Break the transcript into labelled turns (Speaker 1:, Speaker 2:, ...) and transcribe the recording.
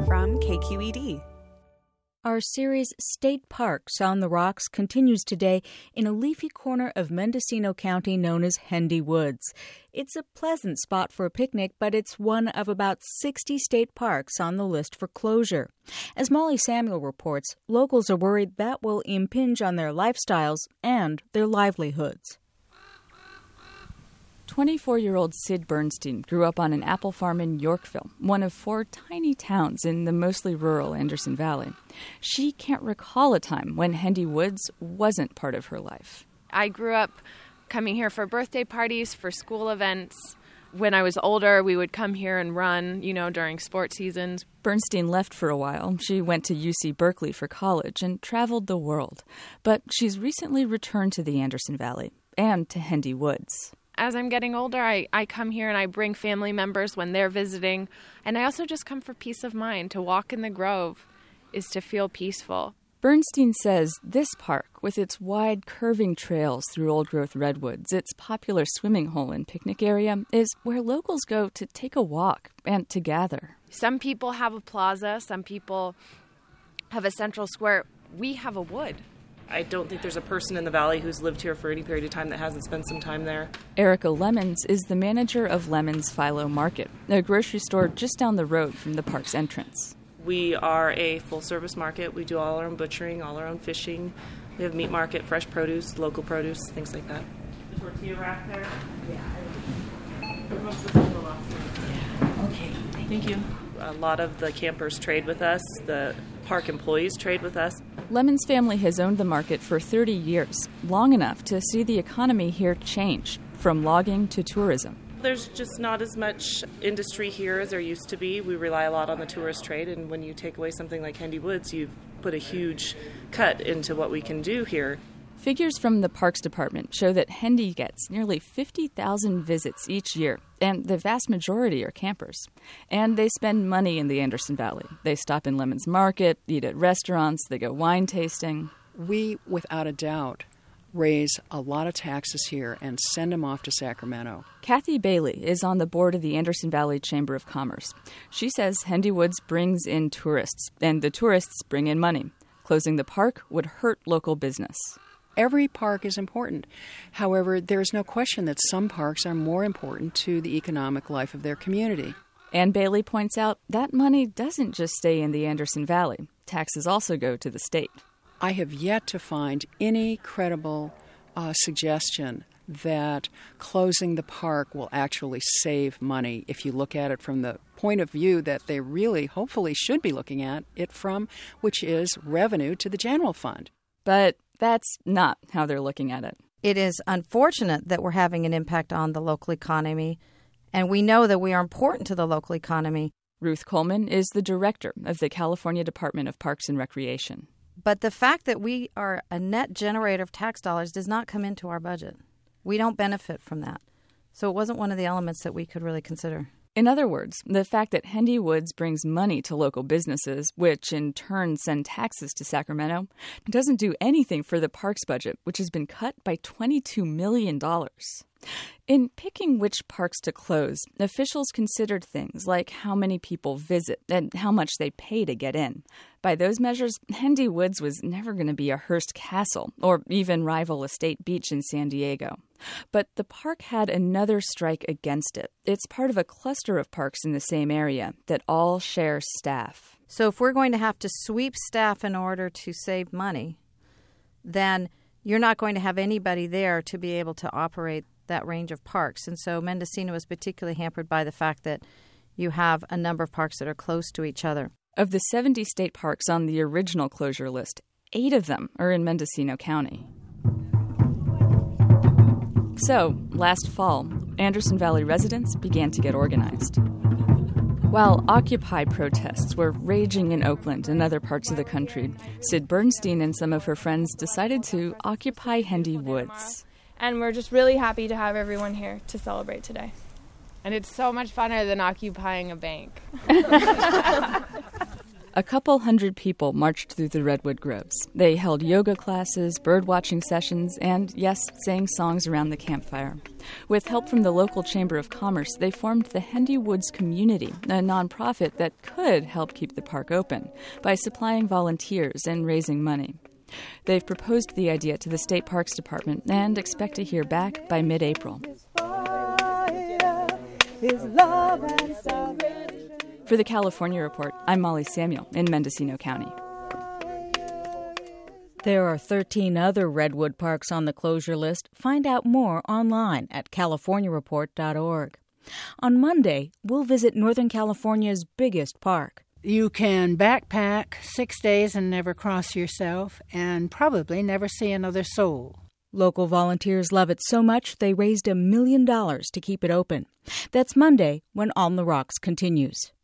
Speaker 1: from KQED.
Speaker 2: Our series State Parks on the Rocks continues today in a leafy corner of Mendocino County known as Hendy Woods. It's a pleasant spot for a picnic, but it's one of about 60 state parks on the list for closure. As Molly Samuel reports, locals are worried that will impinge on their lifestyles and their livelihoods. 24-year-old Sid Bernstein grew up on an apple farm in Yorkville, one of 4 tiny towns in the mostly rural Anderson Valley. She can't recall a time when Hendy Woods wasn't part of her life.
Speaker 3: I grew up coming here for birthday parties, for school events. When I was older, we would come here and run, during sports seasons.
Speaker 2: Bernstein left for a while. She went to UC Berkeley for college and traveled the world. But she's recently returned to the Anderson Valley and to Hendy Woods.
Speaker 3: As I'm getting older, I come here and I bring family members when they're visiting. And I also just come for peace of mind. To walk in the Grove is to feel peaceful.
Speaker 2: Bernstein says this park, with its wide curving trails through old-growth redwoods, its popular swimming hole and picnic area, is where locals go to take a walk and to gather.
Speaker 3: Some people have a plaza. Some people have a central square. We have a wood.
Speaker 4: I don't think there's a person in the valley who's lived here for any period of time that hasn't spent some time there.
Speaker 2: Erica Lemons is the manager of Lemons Philo Market, a grocery store just down the road from the park's entrance.
Speaker 4: We are a full-service market. We do all our own butchering, all our own fishing. We have meat market, fresh produce, local produce, things like that. The tortilla rack there? Yeah. Okay. Thank you. A lot of the campers trade with us. The park employees trade with us.
Speaker 2: Lemon's family has owned the market for 30 years, long enough to see the economy here change, from logging to tourism.
Speaker 4: There's just not as much industry here as there used to be. We rely a lot on the tourist trade, and when you take away something like Hendy Woods, you've put a huge cut into what we can do here.
Speaker 2: Figures from the Parks Department show that Hendy gets nearly 50,000 visits each year, and the vast majority are campers. And they spend money in the Anderson Valley. They stop in Lemon's Market, eat at restaurants, they go wine tasting.
Speaker 5: We, without a doubt, raise a lot of taxes here and send them off to Sacramento.
Speaker 2: Kathy Bailey is on the board of the Anderson Valley Chamber of Commerce. She says Hendy Woods brings in tourists, and the tourists bring in money. Closing the park would hurt local business.
Speaker 5: Every park is important. However, there's no question that some parks are more important to the economic life of their community.
Speaker 2: And Bailey points out that money doesn't just stay in the Anderson Valley. Taxes also go to the state.
Speaker 5: I have yet to find any credible suggestion that closing the park will actually save money if you look at it from the point of view that they really, hopefully, should be looking at it from, which is revenue to the general fund.
Speaker 2: But that's not how they're looking at it.
Speaker 6: It is unfortunate that we're having an impact on the local economy, and we know that we are important to the local economy.
Speaker 2: Ruth Coleman is the director of the California Department of Parks and Recreation.
Speaker 6: But the fact that we are a net generator of tax dollars does not come into our budget. We don't benefit from that. So it wasn't one of the elements that we could really consider.
Speaker 2: In other words, the fact that Hendy Woods brings money to local businesses, which in turn send taxes to Sacramento, doesn't do anything for the parks budget, which has been cut by $22 million. In picking which parks to close, officials considered things like how many people visit and how much they pay to get in. By those measures, Hendy Woods was never going to be a Hearst Castle or even rival Estate Beach in San Diego. But the park had another strike against it. It's part of a cluster of parks in the same area that all share staff.
Speaker 6: So if we're going to have to sweep staff in order to save money, then you're not going to have anybody there to be able to operate that range of parks. And so Mendocino is particularly hampered by the fact that you have a number of parks that are close to each other.
Speaker 2: Of the 70 state parks on the original closure list, 8 of them are in Mendocino County. So, last fall, Anderson Valley residents began to get organized. While Occupy protests were raging in Oakland and other parts of the country, Sid Bernstein and some of her friends decided to occupy Hendy Woods.
Speaker 7: And we're just really happy to have everyone here to celebrate today.
Speaker 3: And it's so much funner than occupying a bank.
Speaker 2: A couple hundred people marched through the redwood groves. They held yoga classes, bird-watching sessions, and, yes, sang songs around the campfire. With help from the local Chamber of Commerce, they formed the Hendy Woods Community, a nonprofit that could help keep the park open by supplying volunteers and raising money. They've proposed the idea to the State Parks Department and expect to hear back by mid-April. For the California Report, I'm Molly Samuel in Mendocino County.
Speaker 1: There are 13 other redwood parks on the closure list. Find out more online at californiareport.org. On Monday, we'll visit Northern California's biggest park.
Speaker 8: You can backpack 6 days and never cross yourself, and probably never see another soul.
Speaker 1: Local volunteers love it so much they raised $1 million to keep it open. That's Monday when On the Rocks continues.